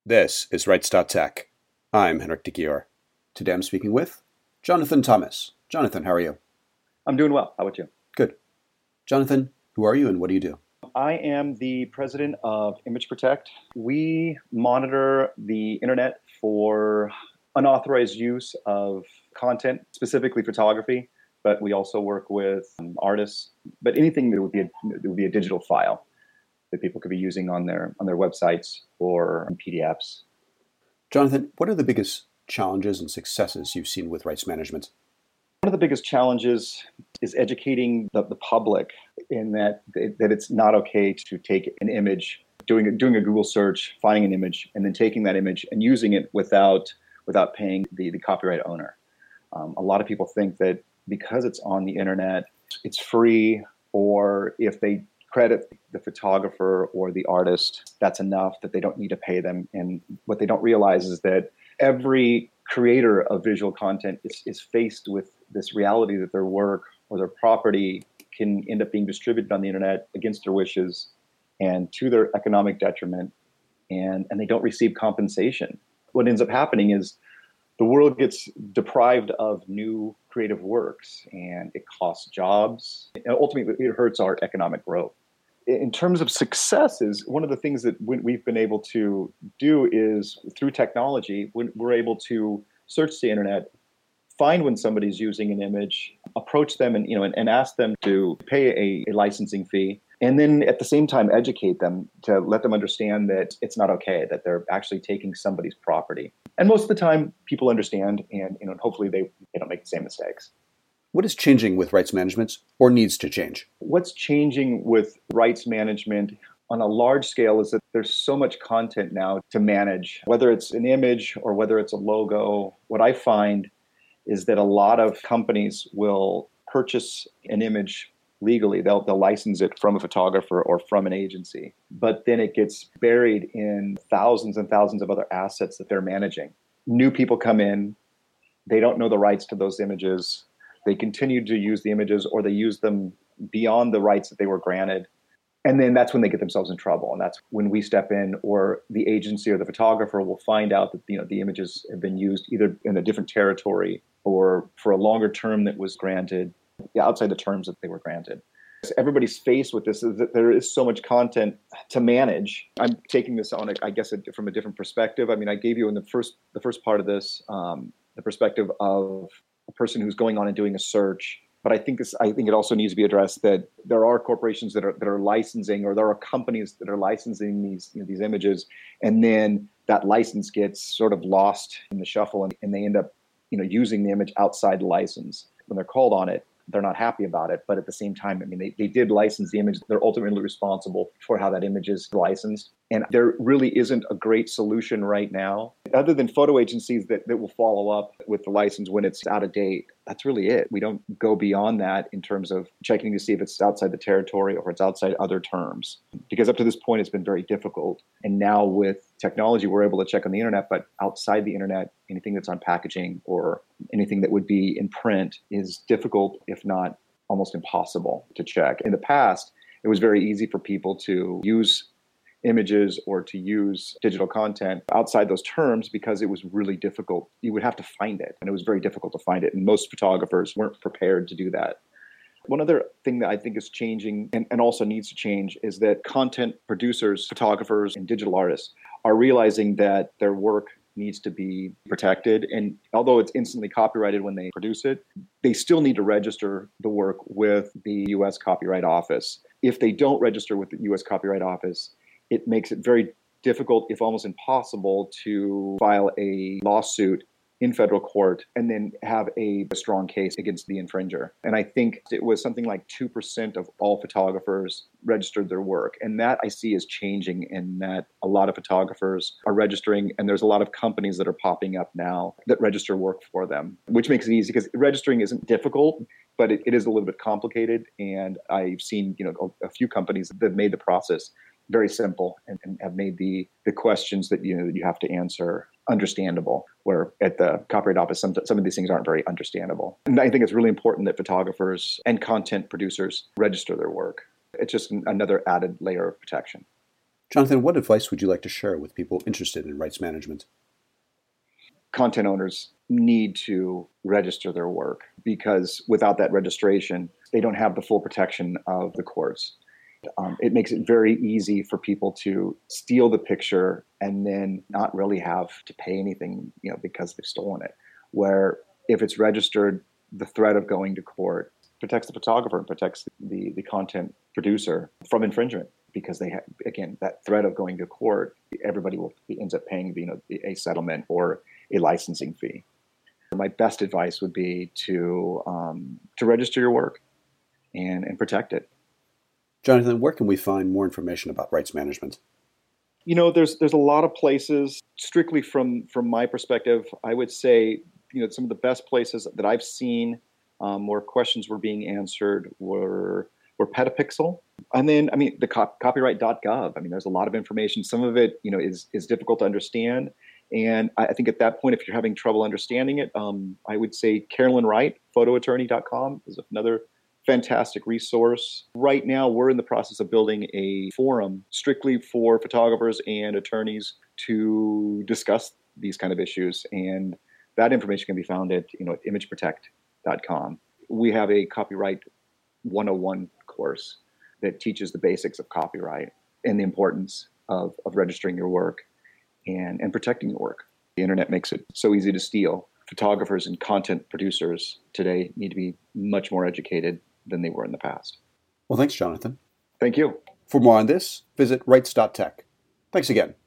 This is Rights.tech. I'm Henrik de Gior. Today I'm speaking with Jonathan Thomas. Jonathan, how are you? I'm doing well. How about you? Good. Jonathan, who are you and what do you do? I am the president of Image Protect. We monitor the internet for unauthorized use of content, specifically photography, but we also work with artists, but anything that would be a digital file that people could be using on their websites or PDFs. Jonathan, what are the biggest challenges and successes you've seen with rights management? One of the biggest challenges is educating the public in that it's not okay to take an image, doing a Google search, finding an image, and then taking that image and using it without paying the copyright owner. A lot of people think that because it's on the internet, it's free, or if they credit the photographer or the artist, that's enough, that they don't need to pay them. And what they don't realize is that every creator of visual content is faced with this reality that their work or their property can end up being distributed on the internet against their wishes and to their economic detriment, and they don't receive compensation. What ends up happening is the world gets deprived of new creative works, and it costs jobs, and ultimately it hurts our economic growth. In terms of successes, one of the things that we've been able to do is through technology, we're able to search the internet, find when somebody's using an image, approach them and ask them to pay a licensing fee, and then at the same time educate them to let them understand that it's not okay, that they're actually taking somebody's property. And most of the time people understand, and hopefully they don't make the same mistakes. What is changing with rights management or needs to change? What's changing with rights management on a large scale is that there's so much content now to manage, whether it's an image or whether it's a logo. What I find is that a lot of companies will purchase an image legally. They'll license it from a photographer or from an agency, but then it gets buried in thousands and thousands of other assets that they're managing. New people come in, they don't know the rights to those images. They continue to use the images, or they use them beyond the rights that they were granted. And then that's when they get themselves in trouble. And that's when we step in, or the agency or the photographer will find out that the images have been used either in a different territory or for a longer term that was granted, outside the terms that they were granted. So everybody's faced with this, is that there is so much content to manage. I'm taking this on, I guess, from a different perspective. I mean, I gave you in the first part of this, the perspective of a person who's going on and doing a search. But I think it also needs to be addressed that there are corporations that are licensing, or there are companies that are licensing these images, and then that license gets sort of lost in the shuffle, and they end up using the image outside the license. When they're called on it, they're not happy about it. But at the same time, I mean, they did license the image. They're ultimately responsible for how that image is licensed. And there really isn't a great solution right now, other than photo agencies that will follow up with the license when it's out of date. That's really it. We don't go beyond that in terms of checking to see if it's outside the territory or it's outside other terms. Because up to this point, it's been very difficult. And now with technology, we're able to check on the internet, but outside the internet, anything that's on packaging or anything that would be in print is difficult, if not almost impossible to check. In the past, it was very easy for people to use images or to use digital content outside those terms because it was really difficult. You would have to find it, and it was very difficult to find it, and most photographers weren't prepared to do that. One other thing that I think is changing and also needs to change is that content producers, photographers, and digital artists are realizing that their work needs to be protected. And although it's instantly copyrighted when they produce it, they still need to register the work with the U.S. Copyright Office. If they don't register with the U.S. Copyright Office, it makes it very difficult, if almost impossible, to file a lawsuit in federal court and then have a strong case against the infringer. And I think it was something like 2% of all photographers registered their work. And that I see is changing, in that a lot of photographers are registering, and there's a lot of companies that are popping up now that register work for them, which makes it easy because registering isn't difficult, but it is a little bit complicated. And I've seen a few companies that have made the process very simple and have made the questions that you have to answer understandable, where at the Copyright Office, some of these things aren't very understandable. And I think it's really important that photographers and content producers register their work. It's just another added layer of protection. Jonathan, what advice would you like to share with people interested in rights management? Content owners need to register their work because without that registration, they don't have the full protection of the courts. It makes it very easy for people to steal the picture and then not really have to pay anything, because they've stolen it. Where if it's registered, the threat of going to court protects the photographer and protects the content producer from infringement, because they have, again, that threat of going to court, everybody ends up paying a settlement or a licensing fee. My best advice would be to register your work and protect it. Jonathan, where can we find more information about rights management? There's a lot of places. Strictly from my perspective, I would say, some of the best places that I've seen where questions were being answered were Petapixel. And then, the copyright.gov. There's a lot of information. Some of it, is difficult to understand. And I think at that point, if you're having trouble understanding it, I would say Carolyn Wright, photoattorney.com is another fantastic resource. Right now, we're in the process of building a forum strictly for photographers and attorneys to discuss these kind of issues. And that information can be found at imageprotect.com. We have a copyright 101 course that teaches the basics of copyright and the importance of registering your work and protecting your work. The internet makes it so easy to steal. Photographers and content producers today need to be much more educated than they were in the past. Well, thanks, Jonathan. Thank you. For more on this, visit rights.tech. Thanks again.